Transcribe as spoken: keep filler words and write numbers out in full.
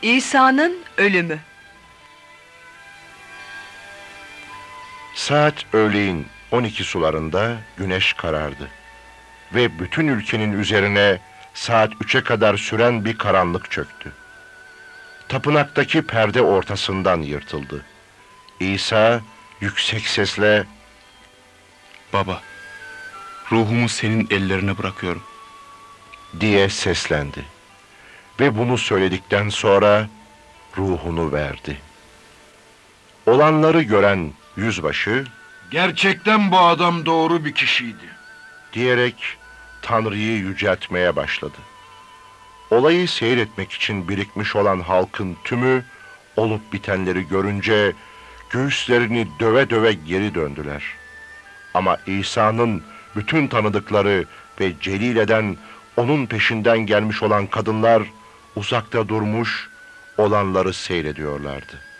İsa'nın ölümü. Saat öğleyin on iki sularında güneş karardı. Ve bütün ülkenin üzerine saat üçe kadar süren bir karanlık çöktü. Tapınaktaki perde ortasından yırtıldı. İsa yüksek sesle, "Baba, ruhumu senin ellerine bırakıyorum." diye seslendi. Ve bunu söyledikten sonra ruhunu verdi. Olanları gören yüzbaşı, "Gerçekten bu adam doğru bir kişiydi." diyerek Tanrı'yı yüceltmeye başladı. Olayı seyretmek için birikmiş olan halkın tümü olup bitenleri görünce göğüslerini döve döve geri döndüler. Ama İsa'nın bütün tanıdıkları ve Celile'den onun peşinden gelmiş olan kadınlar uzakta durmuş, olanları seyrediyorlardı.